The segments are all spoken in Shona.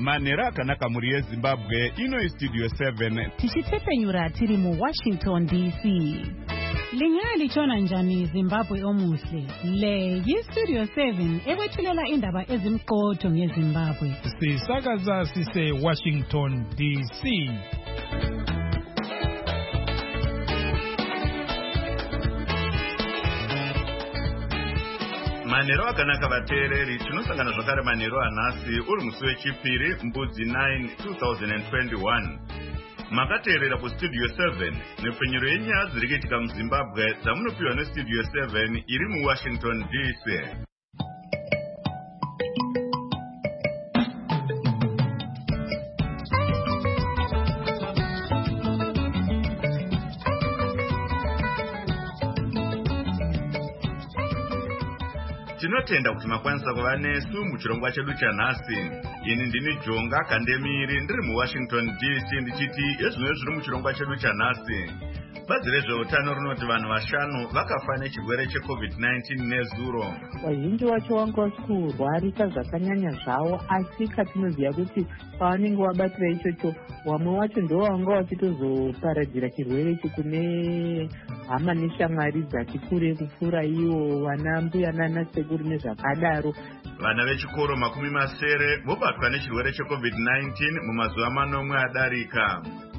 Manhero akanaka muri yeZimbabwe, ino Studio 7. Tichitsepenyura tiri mu Washington DC. Lingalitshona njani Zimbabwe omuhle? Le yiStudio 7 ekwethulela indaba ezimqotho ngeZimbabwe. Sisakaza sise Washington DC. Manhero akanaka vateereri, tinosangana zvakare manhero anhasi uri musi wechipiri mbudzi 9 2021. Makateerera kuStudio 7 nepfenyuro yenyaya dziri kuitika muZimbabwe dzamunopiwa neStudio 7 iri muWashington DC. Tinotenda kuti makwanisa kuva nesu muchirongwa chedu chanhasi. Ini ndini Jonga Kandemiri ndiri muWashington DC ndichiti ezvino zviri muchirongwa chedu chanhasi. Bazi rezveutano rinoti vanhu 5 vakafa nechirwere cheCovid-19 nezuro. Vazhinji vacho vanga vachikurwarisa zvakanyanya zvavo, asi katinoziva kuti pavanenge vabatira ichocho vamwe vacho ndo vanga vachitozoparadzira chirwere ichi kune hama neshamwari dzati kure kupfuura ivo, vana mbuya nana sekuru nezvakadaro. Vana vechikoro 70 vobatwa nechirwere cheCovid-19 mumazuva 4 adarika.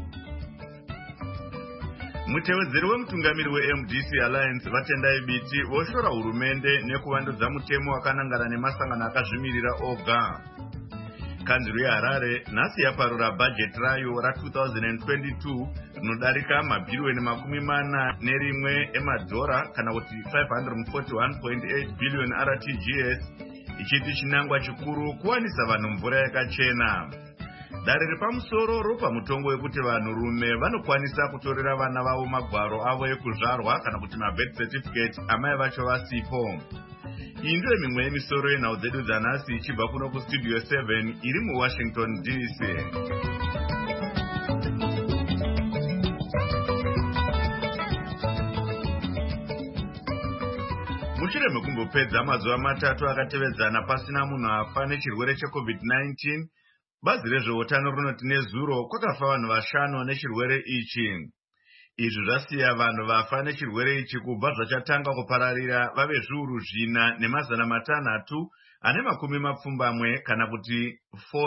Mutevedzeri wemutungamiri weMDC Alliance vatendai biti voshora hurumende nekuvandudza mutemo wakanangana nemasangano akazvimirira oga. Kanzuru yeHarare nhasi yaparura bhajeti rayo ra2022 rinodarika mabhirioni 41 emadhora kana kuti 541.8 billion RTGS, ichiti chinangwa chikuru kuwanisa vanhu mvura yakachena. Dare repamusoro ropa mutongo wekuti vanhurume vanokwanisa kutorera vana vavo magwaro avo ekuzvarwa kana kuti mabirth certificate amai vacho vasipo. Iyi ndiyo mimwe yemisoro yenhau dzedu dzanhasi ichibva kuno kuStudio 7 iri muWashington DC. Mushure mekumbopedza mazuva 3 akatevedzana pasina munhu afa nechirwere cheCovid-19, bazi rezveutano rinoti nezuro kwakafa vanhu 5 nechirwere ichi. Izvi zvasiya vanhu vafa nechirwere ichi kubva zvachatanga kupararira vave zviuru 4,600 ane makumi mapfumbamwe kana kuti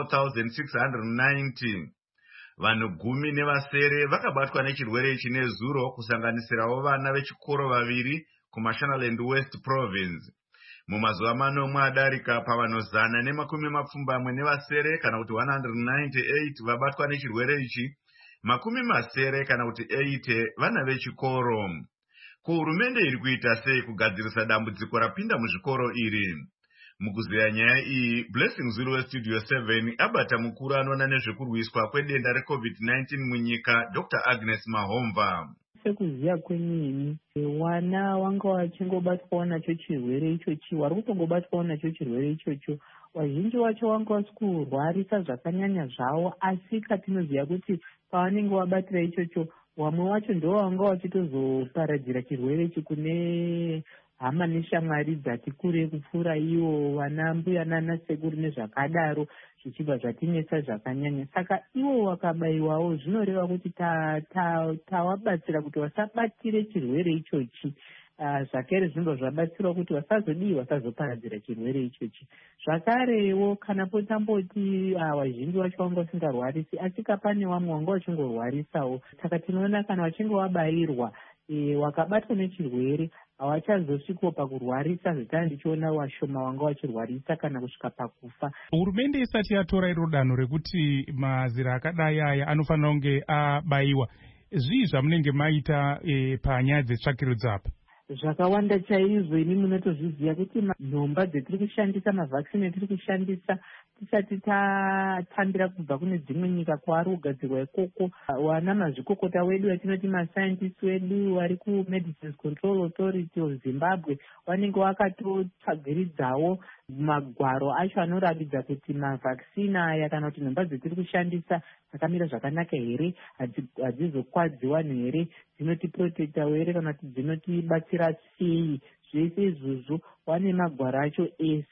4,690. Vanhu 10 nevasere vakabatwa nechirwere ichi nezuro, kusanganisirawo vana vechikoro 2 kuMashonaland West Province. Mumazuva 4 adarika pavanhu 100 nevasere kana kuti 198 vabatwa nechirwere ichi, 80 kana kuti 80 vana vechikoro. Hurumende iri kuita sei kugadzirisa dambudziko rapinda muzvikoro iri? Mukuziya nyaya iyi, Blessing Zulu weStudio 7 abata mukuru anoona nezvekurwiswa kwedenda reCovid-19 munyika, Dr. Agnes Mahomva. Sekuziya kwenyini, wana wanga wachingobatwawo nacho chirwere ichochi, wari kutongobatwawo nacho chirwere ichocho, vazhinji vacho vanga vachikurwarisa zvakanyanya zvavo, asi katinoziva kuti pavanenge vabatira ichocho vamwe vacho ndo vanga vachitozoparadzira chirwere ichi kune hama neshamwari dzati kure kupfuura ivo, vana mbuya nana sekuru nezvakadaro, zvichibva zvatinetsa zvakanyanya. Saka ivo vakabayiwawo zvinoreva kuti tawabatsira kuti vasabatire chirwere ichochi. Zvakare zvinobva zvabatsira kuti vasazoparadzira chirwere ichochi. Zvakarewo kana potamboti vazhinji vacho vanga vasingarwarisi, asi kapane vamwe vanga vachingorwarisawo. Saka tinoona kana vachinge vabayirwa wakabatwa nechirwere havachazosvikawo pakurwarisa zvitanda ndichiona vashoma vanga vachirwarisa kana kusvika pakufa. Hurumende isati yatora iro danho rekuti mazira akadai aya anofanira kunge abayiwa, zvii zvamunenge maita panyaya dzetsvakirudzo apa? Zvakawanda chaizvo. Ini munotozviziva kuti nhomba dzetiri kushandisa, mavhakisini etiri kushandisa, tisati tatambira kubva kune dzimwe nyika kwaari kugadzirwa ikoko. Wana mazvikokota wedu watinoti mascientists wedu vari kuMedicines Control Authority of Zimbabwe vanenge vakatotsvagiridzawo magwaro acho anoratidza kuti mavhakisini aya kana kuti nhomba dzetiri kushandisa dzakamira zvakanaka here, hadzizokwadzi vanhu here, dzinotiprotektawo here kana kuti dzinotibatsira sei. Zvese izvozvo wane magwaro acho ese.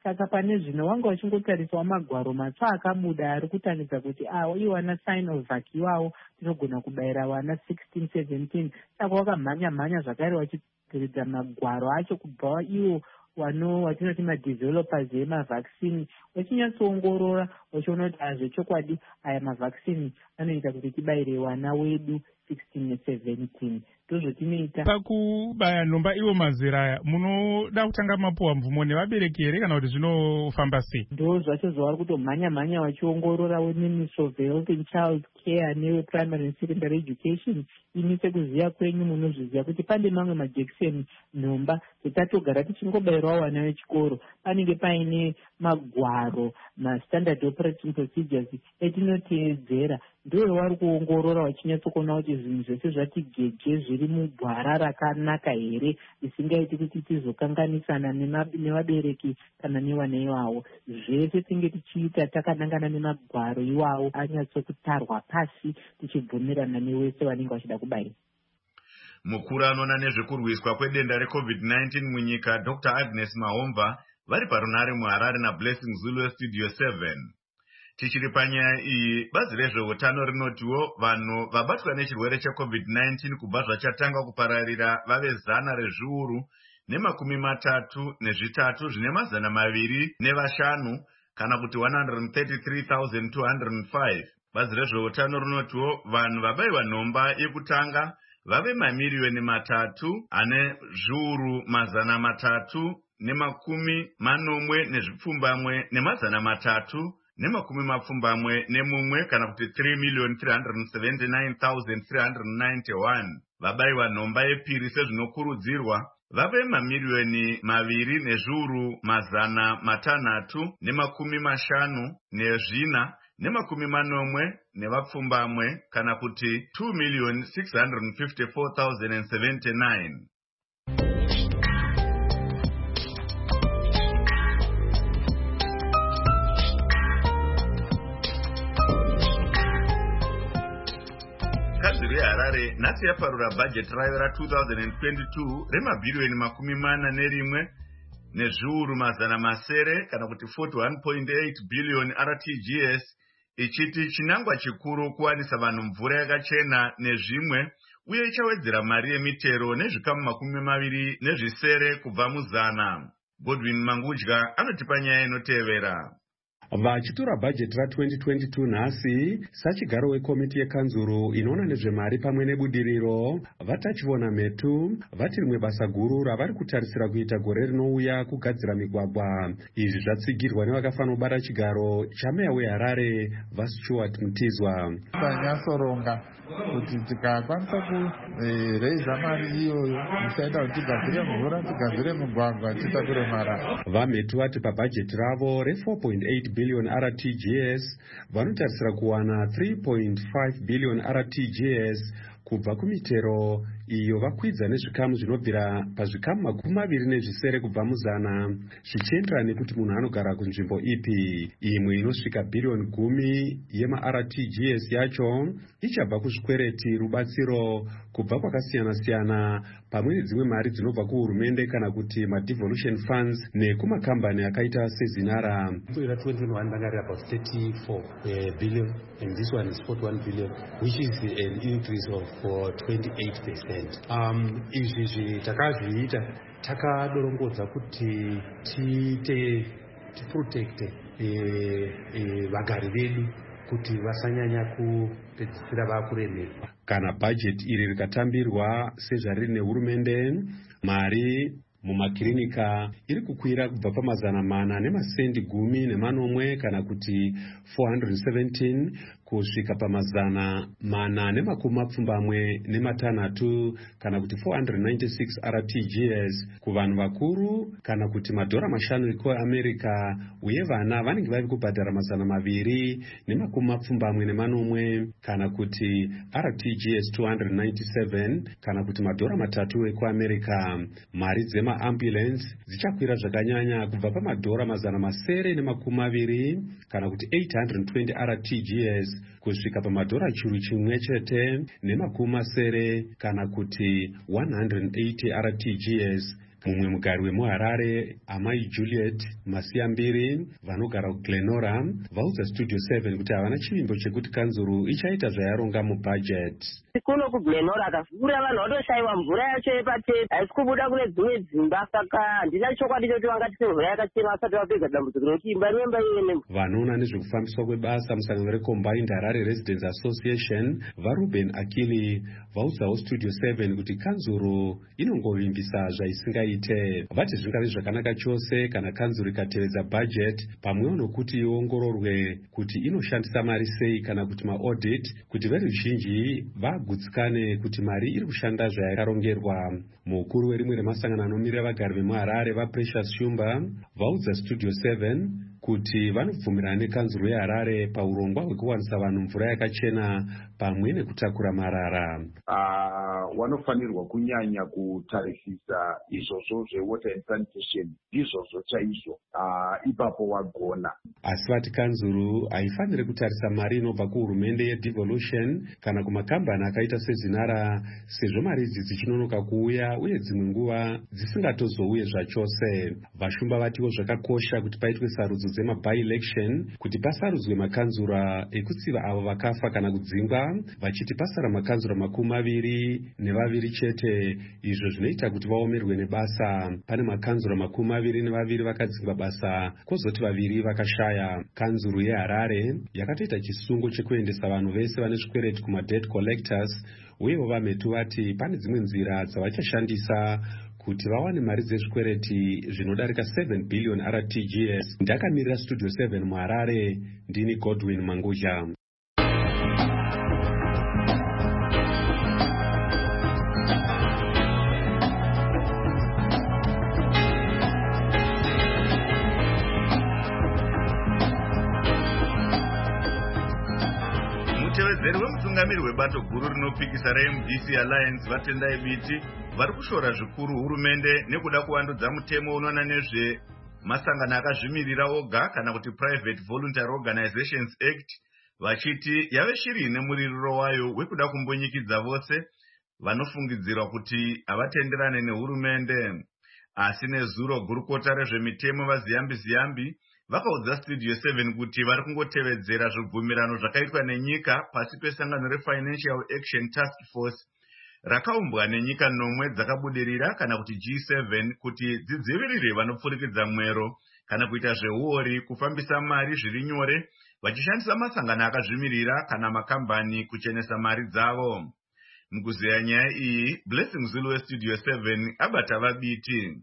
saka pane zvino wanga wachingotariswa magwaro matsva akabuda ari kutangidza kuti iwana sign of vhaki iwawo tinogona kubayira vana 16 17. Saka wakamhanya zvakare wachidziridza magwaro acho kubva iwo watinoti madevelopers emavhaccine, wachinyatsoongorora wachiona kuti zvechokwadi aya mavhaccine anoita kuti tibayire vana wedu 16 ne17. Ndozvotinoita. Pakubaya nhomba iwo mazera aya munoda kutanga mapuwa mvumo nevabereki here kana kuti zvinofamba sei? Ndo zvacho zvavari kutomhanya vachiongorora weministry of health and child care neweprimary and secondary education. Ini sekuziva kwenyu munozviziva kuti pane mamwe majekiseni nhomba dzetatogara tichingobayirwawo vana vechikoro panenge paine magwaro mastandard operating procedures etinoteedzera. Ndiwo vari kuongorora vachinyatsokuona kuti zvinhu zvese zvati geje zviri mugwara rakanaka here, isingaiti kuti tizokanganisana nevabereki kana nevana ivavo. Zvese tinge tichiita takanangana nemagwaro iwawo anyatsokutarwa pasi tichibvumirana newese vanenge vachida kubayira. Mukuru anoona nezvekurwiswa kwedenda reCovid-19 munyika Dr. Agnes Mahomva vari parunare muHarare naBlessing Zulu Studio 7. Tichiri panyaya iyi, bazi rezveutano rinotiwo vanhu vabatwa nechirwere cheCovid-19 kubva zvachatanga kupararira vave 133,303 zvine 205 kana kuti 133,205. Bazi rezveutano rinotiwo vanhu vabayiwa nhomba yekutanga vave 3,340,371 kana kuti 3,379,391. Vabayiwa nhomba yepiri sezvinokurudzirwa vave 2,650,4 nevapfumbamwe kana kuti 2,654,079. Kanzuru yeHarare nhasi yaparura bhajeti rayo ra2022 remabhiriyoni 41 nezviuru 900 kana kuti 41.8 billion RTGS, ichiti chinangwa chikuru kuwanisa vanhu mvura yakachena nezvimwe, uye ichawedzera mari yemitero nezvikamu 20 kubva muzana. Godwin Mangudya anotipa nyaya inotevera. Vachitora bhajeti ra2022 nhasi, sachigaro wekomiti yekanzuru inoona nezvemari pamwe nebudiriro, vatachivona metu vati rimwe basa guru ravari kutarisira kuita gore rinouya kugadzira migwagwa. Izvi zvatsigirwa nevakafanobara chigaro chameya weHarare Stuart Mutizwa. Tanyasoronga kuti tikakwanisa kureiza mari iyoyo tichaita kuti tigadzire mvura, tigadzire mugwagwa, titakure marara. Vametu vati pabhajeti ravo re4.8 billion RTGS vanotarisira kuwana 3.5 billion RTGS kubva kumitero iyo vakwidza nezvikamu zvinobvira pazvikamu 20 kubva muzana, zvichienderana nekuti munhu anogara kunzvimbo ipi. Imwe inosvika bhiriyoni 10 yema-RTGS yacho ichabva kuzvikwereti rubatsiro kubva kwakasiyana-siyana, pamwe nedzimwe mari dzinobva kuhurumende kana kuti ma-devolution funds nekumakambani akaita seZinara. 2021 bangarira about 34 billion and this one is 41 billion, which is an increase of 28%. Izvi takazviita takadorongodza kuti tiprotecte vagari vedu kuti vasanyanya kupedzisira vakuremerwa. Kana bhajeti iri rikatambirwa sezvariri nehurumende, mari mumakirinika iri kukwira kubva pa10,410 kana kuti 417 kusvika pa10,476 kana kuti 496 RTGS kuvanhu vakuru kana kuti $5 ekuAmerika, uye vana vanenge vari kubhadhara $240 kana kuti RTGS 297 kana kuti $3 ekuAmerika. Mari dzemaambulance dzichakwira zvakanyanya kubva $920 kana kuti 820 RTGS kusvika $1,000 kana kuti 180 RTGS mumwe mugari wemuharare amai Juliet Masiyambiri vanogara kuGlenora vaudza Studio 7 kuti havana chivimbo chekuti kanzuru ichaita zvayaronga mubhajeti. kuno kuGlenora akavhura vanhu vatoshayiwa mvura yacho yepatepi haisi kubuda kune dzimwe dzimba saka handina chokwadi choti vangati mvura yakachena vasati vapedza dambudziko nokuti imba nemba iyene. Vanoona nezvekufambiswa kwebasa musangano reCombined Harare Residents Association vaRuben Akili vaudzawo Studio 7 kuti kanzuru inongovimbisa zvaisingaite. Vati zvingave zvakanaka chose kana kanzuru ikatevedza bhajeti pamwewo nokuti iongororwe kuti inoshandisa mari sei kana kuti maaudit kuti veruzhinji vagutsikane kuti mari iri kushanda zvayakarongerwa. Mukuru werimwe remasangano anomirira vagari vemuHarare vaPrecious Shumba vaudza Studio 7 kuti vanobvumirana nekanzuru yeHarare paurongwa hwekuwanisa vanhu mvura yakachena pamwe nekutakura marara. Vanofanirwa kunyanya kutarisisa izvozvo zvewater and sanitation izvozvo chaizvo ipapo wagona. Asi vati kanzuru haifaniri kutarisa mari inobva kuhurumende yedevolution kana kumakambani akaita seZinara sezvo mari idzi dzichinonoka kuuya uye dzimwe nguva dzisingatozouye zvachose. Vashumba vatiwo zvakakosha kuti paitwe sarudzo dzema-by-election kuti pasarudzwe makanzura ekutsiva avo vakafa kana kudzingwa vachiti pasara makanzura 22 chete, izvo zvinoita kuti vaomerwe nebasa. Pane makanzura 22 vakadzingwa basa kwozoti 2 vakashaya. Kanzuru yeHarare yakatoita chisungo chekuendesa vanhu vese vane zvikwereti kuma-debt collectors uyewo vametu vati pane dzimwe nzira dzavachashandisa kuti vawane mari dzezvikwereti zvinodarika 7 billion RTGS. Ndakamirira Studio 7 muHarare, ndini Godwin Manguzha. Mutevedzeri wemutungamiri webato guru rinopikisa reMDC Alliance vatendai biti vari kushora zvikuru hurumende nekuda kuvandudza mutemo unoona nezve masangano akazvimirira oga kana kuti Private Voluntary Organizations Act vachiti yave shiri nemuririro wayo wekuda kumbonyikidza vose vanofungidzirwa kuti havatenderane nehurumende. Asi nezuro gurukota rezvemitemo vaziyambi vakaudza Studio 7 kuti vari kungotevedzera zvibvumirano zvakaitwa nenyika pasi pesangano reFinancial Action Task Force rakaumbwa nenyika 9 dzakabudirira kana kuti G7 kuti dzidzivirire vanopfurikidza mwero kana kuita zveuori kufambisa mari zviri nyore vachishandisa masangano akazvimirira kana makambani kuchenesa mari dzavo. Mukuzeya nyaya iyi, Blessing Zulu weStudio 7 abata vabiti.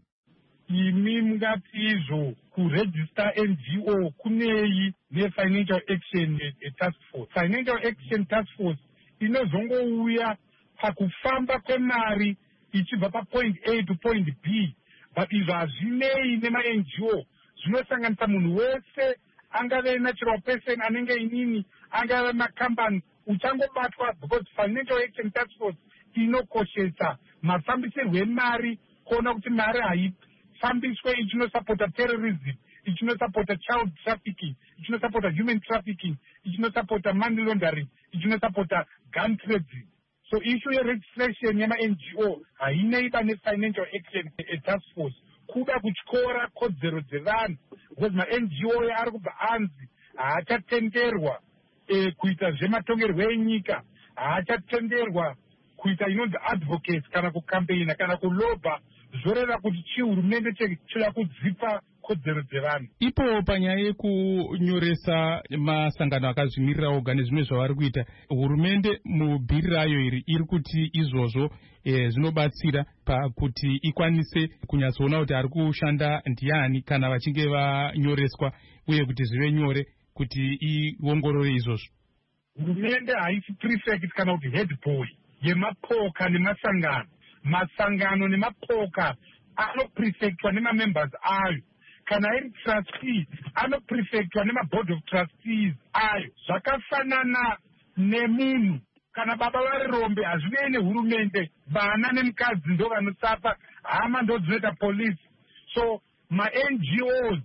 Imi mungapizvo kuregister NGO kunei neFinancial Action Task Force. Financial Action Task Force inozongouya pakufamba kwemari ichibva papoint A to point B, but izvo hazvinei nema-NGO. Zvinosanganisa munhu wese, angave natural person anenge inini, angave makambani, uchangobatwa because Financial Action Task Force inokoshesa mafambisirwo emari kuona kuti mari haifambiswe ichinosapota terrorism, ichinosapota child trafficking, ichinosapota human trafficking, ichinosapota money laundering, ichinosapota gun trading. So issue yeregistration yema-NGO haineiba neFinancial Action Task Force kuda kutyora kodzero dzevanhu because ma-NGO ari kubva anzi haachatenderwa kuita zvematongerwo enyika, haachatenderwa kuita inonzi advocates kana kukampeina kana kulobha zvoreva kuti chihurumende choda kudzipa kodzero dzevanhu. Ipo panyaya yekunyoresa masangano akazvimirira oga nezvimwe zvavari kuita, hurumende mubhiri rayo iri kuti izvozvo zvinobatsira pakuti ikwanise kunyatsoona kuti ari kushanda ndiani kana vachinge vanyoreswa uye kuti zvive nyore kuti iongorore izvozvo. Hurumende haisi prefect kana kuti head boy yemapoka nemasangano. Masangano nemapoka anoprefectwa nemamembers ayo. Kana iri trustee anoprefectwa nemaboard of trustees ayo. Zvakafanana nemunhu kana baba vari rombe hazvinei nehurumende, vana nemukadzi ndo vanosafa, hama ndo dzinoita police. So ma-NGOs,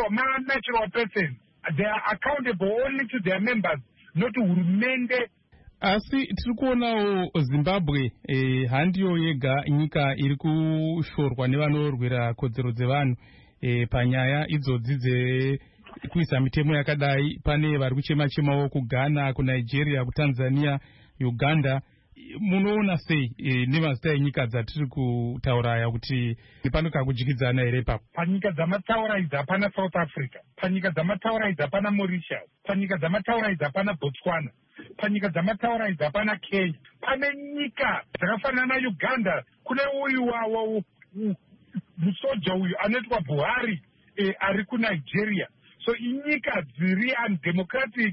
natural persons, they are accountable only to their members, not to hurumende asi tiri kuonawo Zimbabwe handiyo yega nyika iri kushorwa nevanorwira kodzero dzevanhu panyaya idzodzi dzekuisa mitemo yakadai. Pane vari kuchema-chemawo kuGhana, kuNigeria, kuTanzania, Uganda. Munoona sei nemazita enyika dzatiri kutaura aya kuti pano kakujikidzana here ipapo? Panyika dzamataura idzi hapana South Africa, panyika dzamataura idzi hapana Mauritius, panyika dzamataura idzi hapana Botswana, panyika dzamataura idzi hapana Kenya. Pane nyika dzakafanana na Uganda, kune uyu wawo musoja uyu anoitwa Buhari ari kuNigeria. So inyika dziri undemocratic.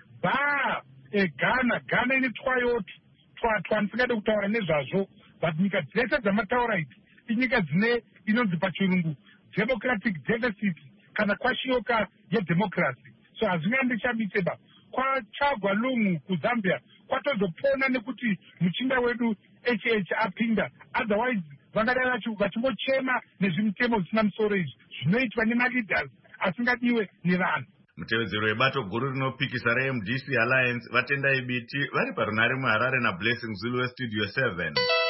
Ghana ine twayoti twandisingade kutaura nezvazvo, but nyika dzese dzamataura idzi inyika dzine inonzi pachirungu democratic deficit kana kwashiyoka yedemocracy. So hazvingandichamiteba kwachagwa lungu kuZambia kwatozopona nekuti muchinda wedu apinda, otherwise vangadai vachimbochema nezvimitemo zvisina musoro izvi zvinoitwa nemaleaders asingadiwe nevanhu. Mutevedzero webato guru rinopikisa reMDC Alliance vatendai biti vari parunare muHarare naBlessing Zulu weStudio 7.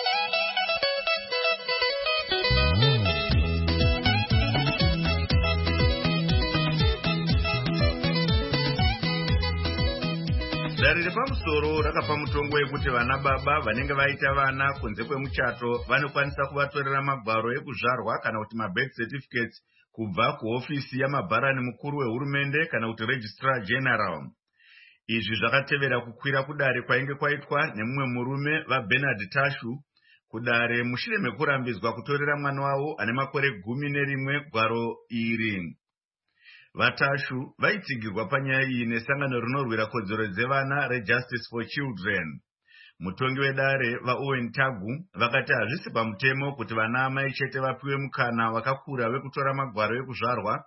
Dare repamusoro rakapa mutongo wekuti vana baba vanenge vaita vana kunze kwemuchato vanokwanisa kuvatorera magwaro ekuzvarwa kana kuti mabirth certificates kubva kuhofisi yamabharani mukuru wehurumende kana kuti registrar general. Izvi zvakatevera kukwira kudare kwainge kwaitwa nemumwe murume vaBernard Tashu kudare mushure mekurambidzwa kutorera mwana wavo ane makore 11 gwaro iri. Vatashu vaitsigirwa panyaya iyi nesangano rinorwira kodzero dzevana reJustice for Children. Mutongi wedare vaOwen Tagu vakati hazvisi pamutemo kuti vana amai chete vapiwe mukana wakakura wekutora magwaro ekuzvarwa,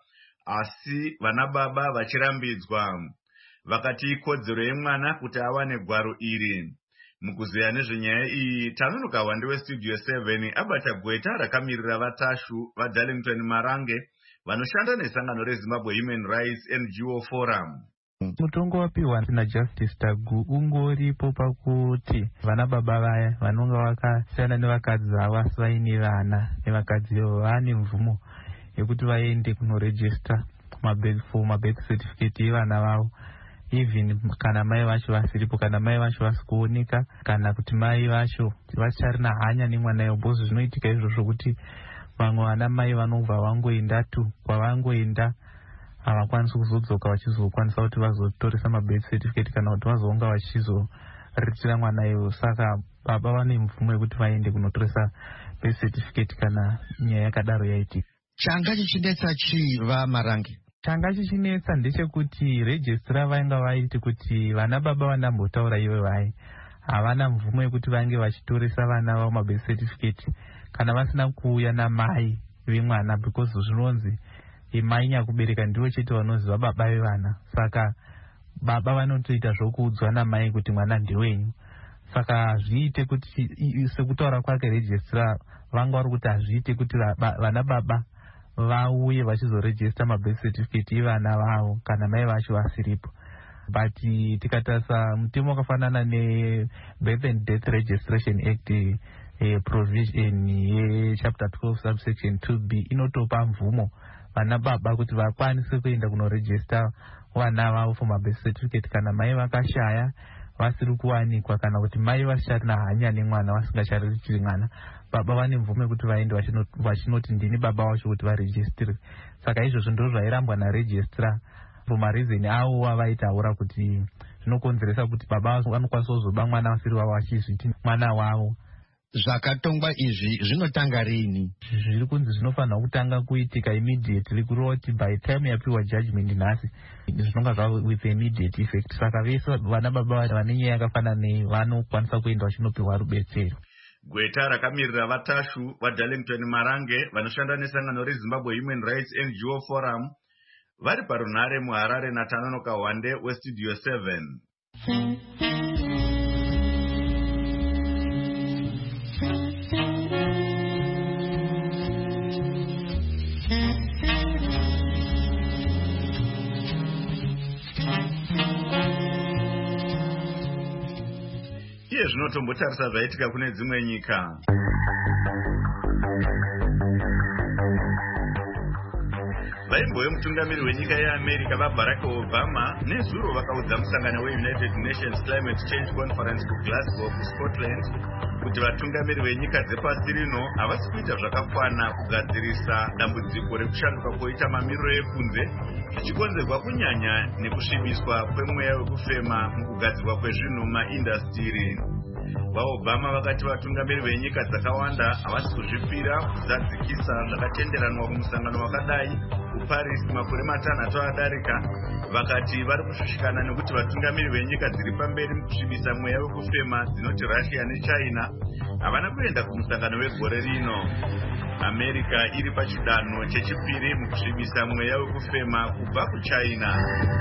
asi vana baba vachirambidzwa. Vakati ikodzero yemwana kuti awane gwaro iri. Mukuzeya nezvenyaya iyi, Tanonoka Wande weStudio 7 abata gweta rakamirira Vatashu vaDarlington Marange vanoshanda nesangano reZimbabwe Human Rights NGO Forum. Mutongo wapiwa naJustice Tagu ungoripo pakuti vana baba vaya vanonga vakasiyana nevakadzi avo asi vaine vana nevakadzi avo vane mvumo yekuti vaende kunoregister mabirth certificate yevana vavo, even kana mai vacho vasiripo, kana mai vacho vasikuoneka, kana kuti mai vacho vacharina hanya nemwana iwo. Bhozi zvinoitika izvozvo kuti vamwe vana mai vanobva vangoenda kwavangoenda havakwanisi kuzodzoka vachizokwanisa kuti vazotoresa mabirth certificate kana kuti vazonga vachizoritira mwana iwo. Saka baba vane mvumo yekuti vaende kunotoresa birth certificate kana nyaya yakadaro yaitika. Changa chichinetsa chiva Marange? Changa chichinetsa ndechekuti registrar vainga vaiti kuti vana baba vanambotaura ivo vai havana mvumo yekuti vange vachitoresa vana vavo mabirth certificate kana vasina kuuya namai vemwana, because zvinonzi mai nyakubereka ndivo chete vanoziva baba vevana. Saka baba vanotoita zvokuudzwa namai kuti mwana ndewenyu. Saka hazviite kuti sekutaura kwake registrar vanga vari kuti hazviite kuti vana baba vauye vachizoregister mabirth certificate yevana vavo kana mai vacho vasiripo. But tikatarisa mutemo wakafanana neBirth and Death Registration Act provision yechapter 12 subsection 2b inotopa mvumo vana baba kuti vakwanise kuenda kunoregister vana vavo for mabirth certificate kana mai vakashaya vasiri kuwanikwa kana kuti mai vasina hanya nemwana vasingacharirichiri mwana. Baba vane mvumo yekuti vaende vachinoti ndini baba vacho kuti varegistre. Saka izvozvo ndizvo zvairambwa naregistrar mumarizini avo wavaitaura kuti zvinokonzeresa kuti baba vanokwanisa kuzoba mwana vasiri vavo vachizviti mwana wavo. Zvakatongwa izvi zvinotanga rini? Zviri kunzi zvinofanira kutanga kuitika immediately, kuroti by time yapiwa judgment nhasi zvinonga zvava with immediate effect. Saka vese vana baba vane nyaya yakafanana nei vanokwanisa kuenda vachinopiwa rubetsero. Gweta rakamirira Vatashu vaDarlington Marange vanoshanda nesangano reZimbabwe Human Rights NGO Forum vari parunare muHarare naTanonoka Wande weStudio 7. zvinotombotarisa zvaitika kune dzimwe nyika. Vaimbo vemutungamiri wenyika yeAmerica vaBarack Obama nezuro vakaudza musangano weUnited Nations Climate Change Conference kuGlasgow kuScotland kuti vatungamiri venyika dzepasi rino havasi kuita zvakakwana kugadzirisa dambudziko rekushanduka kwoita mamiriro ekunze, zvichikonzerwa kunyanya nekusvibiswa kwemweya wekufema mukugadzirwa kwezvinhu mumaindastiri. VaObama vakati vatungamiri venyika dzakawanda havasi kuzvipira kuzadzikisa zvakatenderanwa kumusangano wakadai kuParis makore 5 adarika. Vakati vari kushushikana nekuti vatungamiri venyika dziri pamberi mukusvibisa mweya wekufema dzinoti Russia neChina havana kuenda kumusangano wegore rino. America iri pachidanho chechipiri mukusvibisa mweya wekufema kubva kuChina.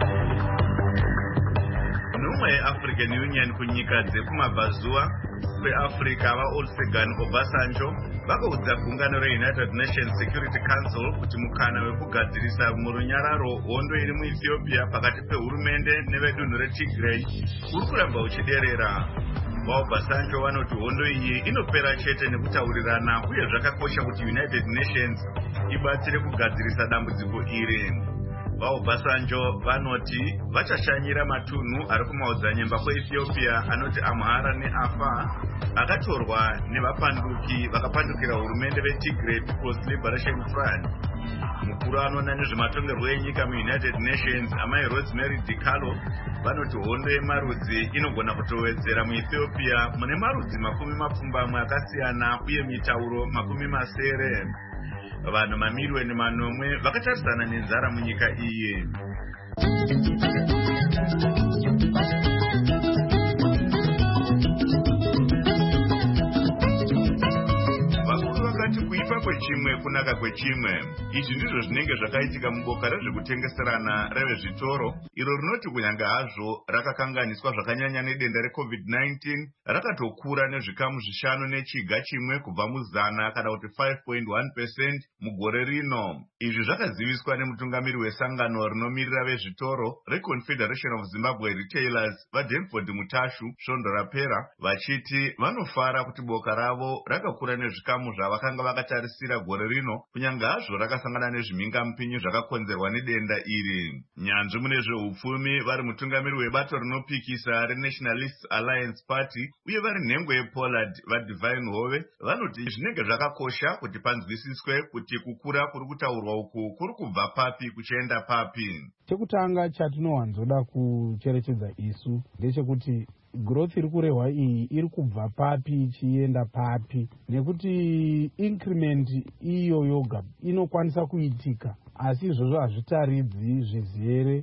Nhumwa yeAfrican Union kunyika dzekumabvazuva kweAfrica vaOlusegun Obasanjo vakaudza gungano reUnited Nations Security Council kuti mukana wekugadzirisa murunyararo hondo iri muEthiopia pakati pehurumende nevedunhu reTigray uri kuramba uchiderera. VaObasanjo vanoti hondo iyi inopera chete nekutaurirana uye zvakakosha kuti United Nations ibatsire kugadzirisa dambudziko iri. VaObasanjo vanoti vachashanyira matunhu ari kumaodzanyemba kweEthiopia anoti Amhara neAfar akatorwa nevapanduki vakapandukira hurumende veTigray People's Liberation Front. Mukuru anoona nezvematongerwo enyika muUnited Nations amai Rosemary DiCarlo vanoti hondo yemarudzi inogona kutowedzera muEthiopia mune marudzi 20 akasiyana uye mitauro 70. Vanhu mamiliyoni 8 vakatarisana nenzara munyika iyi. Kuipa kwechimwe kunaka kwechimwe. Izvi ndizvo zvinenge zvakaitika muboka rezvekutengeserana revezvitoro iro rinoti kunyange hazvo rakakanganiswa zvakanyanya nedenda reCovid-19 rakatokura nezvikamu 5 nechiga chimwe kubva muzana kana kuti 5.1% mugore rino. Izvi zvakaziviswa nemutungamiri wesangano rinomirira vezvitoro reConfederation of Zimbabwe Retailers vaDenford Mutashu svondo rapera vachiti vanofara kuti boka ravo rakakura nezvikamu zvavakanga vakatarisira gore rino kunyange hazvo rakasangana nezvimhingamupinyi zvakakonzerwa nedenda iri. Nyanzvi mune zveupfumi vari mutungamiri webato rinopikisa reNationalist Alliance Party uye vari nhengo yePollard vaDivine Hove vanoti zvinenge zvakakosha kuti panzwisiswe kuti kukura kuri kutaurwa uku kuri kubva papi kuchienda papi. Chekutanga chatinowanzoda kucherechedza isu ndechekuti growth iri kurehwa iyi iri kubva papi ichienda papi, nekuti increment iyo yoga inokwanisa kuitika, asi izvozvo hazvitaridzi zvizere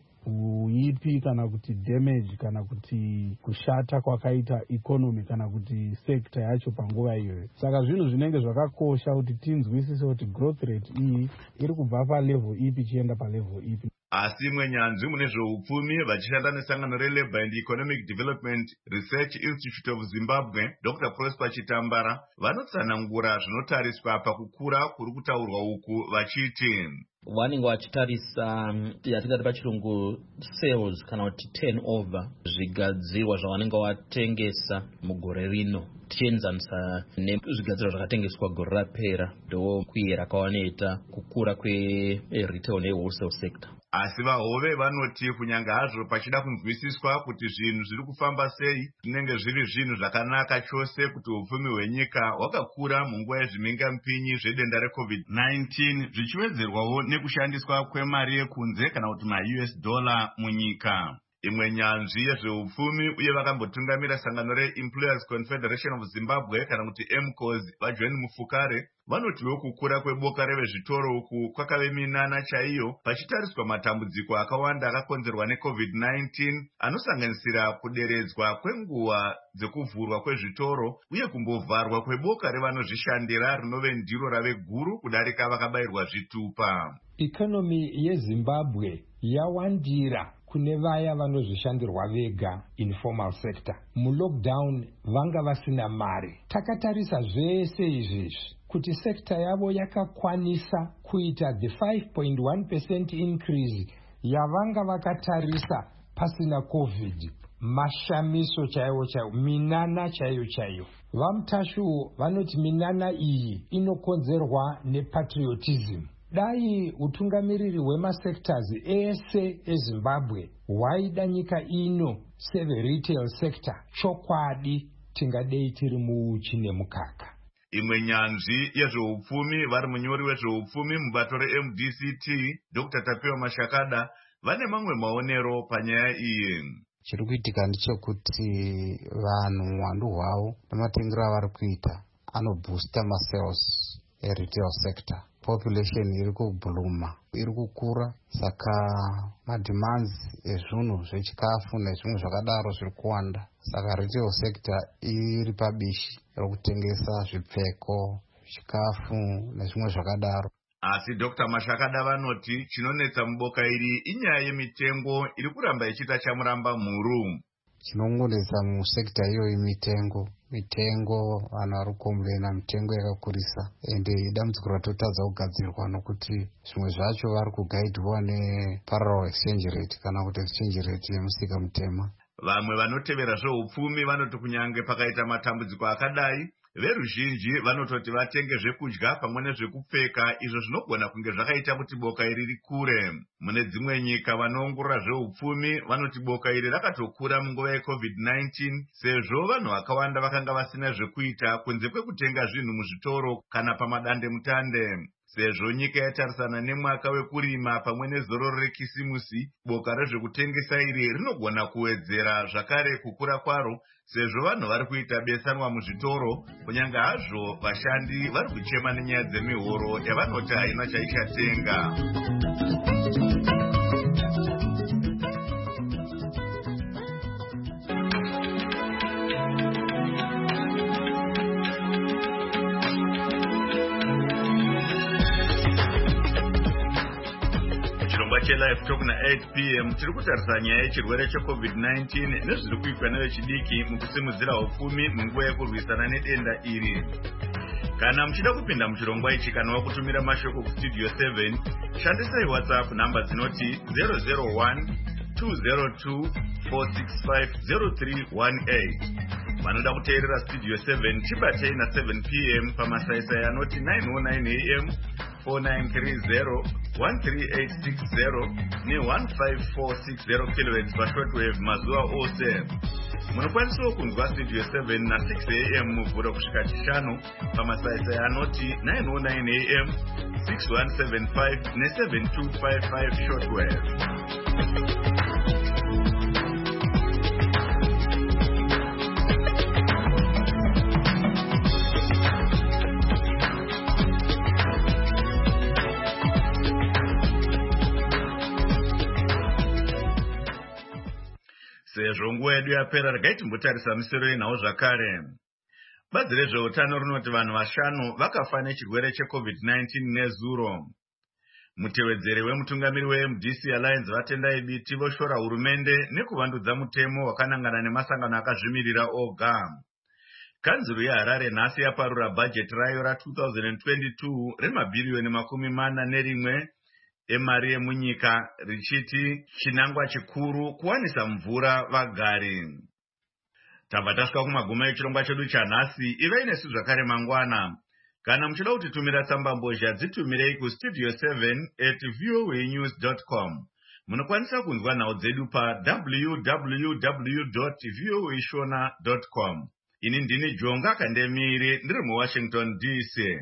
kuipi kana kuti damage kana kuti kushata kwakaita economy kana kuti sector yacho panguva iyoyo. Saka zvinhu zvinenge zvakakosha kuti tinzwisise kuti growth rate iyi iri kubva palevel ipi ichienda palevel ipi. Asi imwe nyanzvi mune zveupfumi vachishanda nesangano reLabour and Economic Development Research Institute of Zimbabwe Dr. Prosper Chitambara vanotsanangura zvinotariswa pakukura kuri kutaurwa uku vachiti vanenge vachitarisa yatingati pachirungu sales kana kuti turnover, zvigadzirwa zvavanenge vatengesa mugore rino tichienzanisa nezvigadzirwa zvakatengeswa gore rapera, ndo kuyera kwavanoita kukura kweretail newholesale sector. Asi vaHove vanoti kunyange hazvo pachida kunzwisiswa kuti zvinhu zviri kufamba sei, zvinenge zviri zvinhu zvakanaka chose kuti upfumi hwenyika hwakakura munguva yezvimhingamupinyi zvedenda reCovid-19 zvichiwedzerwawo nekushandiswa kwemari yekunze kana kuti maUS dollar munyika. Imwe nyanzvi yezveupfumi uye vakambotungamira sangano reEmployers Confederation of Zimbabwe kana kuti MCOS vaJohn Mufukare vanotiwo kukura kweboka revezvitoro uku kwakave minana chaiyo pachitariswa matambudziko akawanda akakonzerwa neCovid-19 anosanganisira kuderedzwa kwenguva dzekuvhurwa kwezvitoro uye kumbovharwa kweboka revanozvishandira rinove ndiro rave guru kudarika vakabayirwa zvitupa. Ikonomi yeZimbabwe yawandira kune vaya vanozvishandirwa vega, informal sector. Mulockdown vanga vasina mari. Takatarisa zvese izvizvi kuti sekta yavo yakakwanisa kuita the 5.1% increase yavanga vakatarisa pasina COVID. mashamiso chaiwo chaiwo, minana chaiyo chaiyo. VaMutashu vanoti minana iyi inokonzerwa nepatriotism. Dai utungamiriri hwemasectors ese eZimbabwe hwaida nyika ino severetail sector, chokwadi tingadei tiri muuchi nemukaka. Imwe nyanzvi yezveupfumi vari munyori wezveupfumi mubato reMDCT Dr. Tapiwa Mashakada vane mamwe maonero panyaya iyi. Chiri kuitika ndechekuti vanhu uwandu hwavo nematengero avari kuita anoboosta masales eretail sector. Population iri kubhluma, iri kukura, saka mademands ezvinhu zvechikafu nezvimwe zvakadaro zviri kuwanda. Saka retail sector iri pabishi rokutengesa zvipfeko, chikafu nezvimwe zvakadaro. Asi Dr. Mashakada vanoti chinonetsa muboka iri inyaya yemitengo iri kuramba ichiita chamuramba mhuru. Chinongonetsa musekta iyoyi mitengo vanhu vari kukomblena mitengo yakakurisa, ende dambudziko ratotadza kugadzirwa nokuti zvimwe zvacho vari kugaidwa neparallel exchange rate kana kuti exchange rate yemusika mutema. Vamwe vanotevera zveupfumi vanoti kunyange pakaita matambudziko akadai, veruzhinji vanototi vatenge zvekudya pamwe nezvekupfeka, izvo zvinogona kunge zvakaita kuti boka iri rikure. Mune dzimwe nyika vanoongorora zveupfumi vanoti boka iri rakatokura munguva yeCovid-19 sezvo vanhu vakawanda vakanga vasina zvekuita kunze kwekutenga zvinhu muzvitoro kana pamadande mutande. Sezvo nyika yatarisana nemwaka wekurima pamwe nezororo rekisimusi, boka rezvekutengesa iri rinogona kuwedzera zvakare kukura kwaro, sezvo vanhu vari kuita besanwa muzvitoro, kunyange hazvo vashandi vari kuchema nenyaya dzemihoro yavanoti haina chaichatenga. Live Talk na 8 p.m. tiri kutarisa nyaya yechirwere cheCovid-19 nezviri kuitwa nevechidiki mukusimudzira upfumi munguva yekurwisana nedenda iri. Kana muchida kupinda muchirongwa ichi kana wakutumira mashoko kustudio 7, shandisai WhatsApp namba dzinoti 001 202 465 0318. Vanoda kuteerera studio 7 chibatei na 7 p.m. pamasaisai anoti 909 am 4930 13860 ne-15460 kHz pashortwave mazuva ose. Munokwanisawo kunzwa studio 7 na 6 am muvhuro kusvika chishanu pamasaisai anoti 909 am 6175 ne-7255 shortwave. Sezvo nguva yedu yapera, regai timbotarisa misoro yenhau zvakare. Bazi rezveutano rinoti vanhu 5 vakafa nechirwere cheCovid-19 nezuro. Mutevedzeri wemutungamiri weMDC Alliance vatendai biti voshora hurumende nekuvandudza mutemo wakanangana nemasangano akazvimirira oga. Kanzuru yeHarare nhasi yaparura bhajeti rayo ra2022 remabhiriyoni 41 emari yemunyika richiti chinangwa chikuru kuwanisa mvura vagari. Tabva tasvika kumaguma echirongwa chedu chanhasi. Ivei nesu zvakare mangwana. Kana muchida kutitumira tsamba mbozha dzitumirei kustudio 7@voanews.com. Munokwanisa kunzwa nhau dzedu pa www.voashona.com. Ini ndini Jonga Kandemiri ndiri muWashington DC.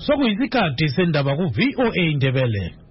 sokuyisikhathi sendaba ku-VOA Ndebele.